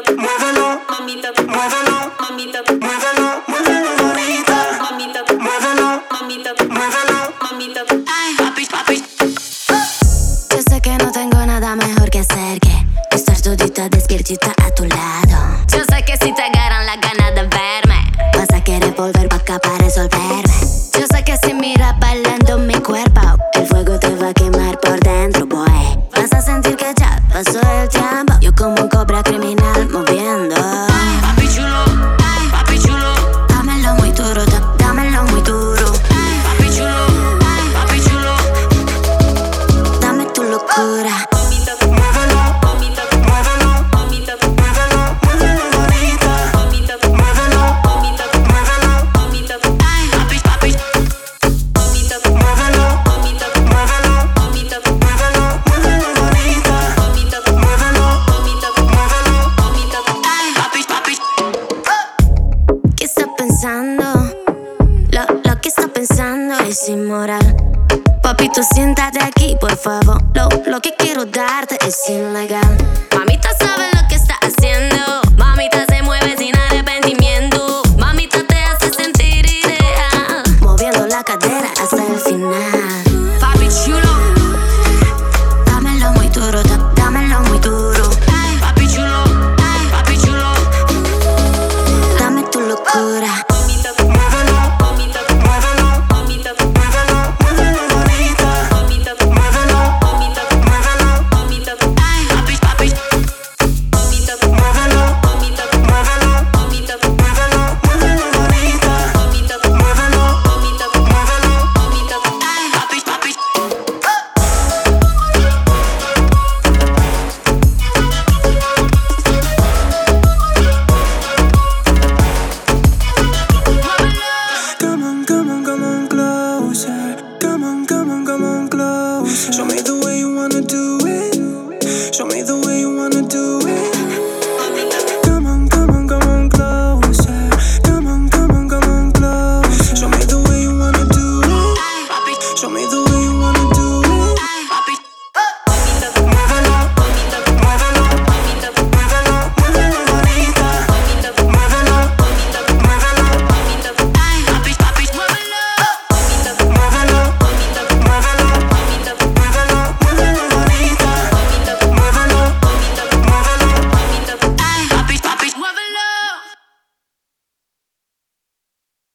muévelo, mamita, muévelo, mamita, muévelo, muévelo, bonita, mamita, muévelo, mamita, muévelo, mamita. Ay, papi, papi. Yo sé que no tengo nada mejor que hacer que estar todita despiertita a tu lado. Yo sé que si te agarran las ganas de verme, vas a querer volver pa' acá para resolverme. Yo sé que si miras bailando mi cuerpo, el fuego te va a quemar por dentro, boy. Vas a sentir que ya pasó el tiempo. Yo como un cobra criminal moviendo. Ay, papi chulo, ay, papi chulo. Dámelo muy duro, dámelo muy duro. Ay, papi chulo, ay, papi chulo. Dame tu locura. Mamita, muévelo, mamita, muévelo, mamita, muévelo, muévelo, bonita. Mamita, muévelo, mamita, muévelo, mamita. Ay, papi, papi. Mamita, muévelo, mamita, muévelo, mamita, muévelo, muévelo, bonita. Mamita, muévelo, mamita, muévelo, mamita. Ay, papi, papi. ¿Qué está pensando? Lo que está pensando es inmoral. Papito, siéntate aquí, por favor. Lo que quiero darte es ilegal. Mamita sabe lo que está haciendo. Mamita se mueve sin arrepentimiento. Mamita te hace sentir ideal, moviendo la cadera hasta el final. Papi chulo, Dámelo muy duro, dámelo muy duro. ay, papi chulo, ay, papi chulo. Dame tu locura. Mamita, muévelo, mamita, muévelo, mamita, muévelo, muévelo, bonita. Mamita, muévelo, mamita, muévelo, mamita. Ay, papi, papi. Mamita, muévelo, mamita, muévelo, mamita, muévelo, muévelo, bonita. Mamita, muévelo, mamita, muévelo, mamita. Ay, papi, papi. Come on, come on, come on closer. Come on, come on, come on closer. Show me the way you wanna do it. Show me the way you wanna do it. Come on, come on, come on closer. Come on, come on, come on closer. Show me the way you wanna do it. Ay, papi. Show me the